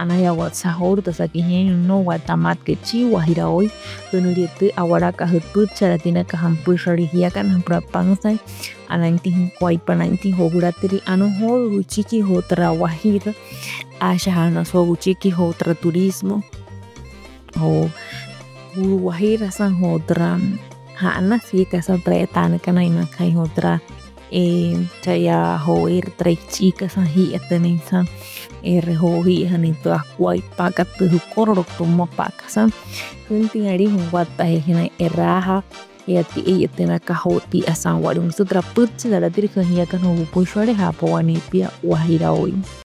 anayaguatsa sakiñeño no guatamatkechi guajiraoi hynuriety aguarakahypy tiratinaka hampyrãrihiaka hapýra panza anaintij hikuái anaintij hovyratéri anohõdagui chiki outra Guajira achahánasogui outra turismo o Guajira san outra ha'nasi casa traetana kanainakay outra chaya ho'ir traichika san hi'atani san reho'i tuakuaipaka tujukororoktomapaka san hynti'ari guata jejenay raja ati'eyetenaka ho'ti'a san guarymysytra pytchi saratiri kajĩaka novokuýichare ha apóva nipia Guajiraoi.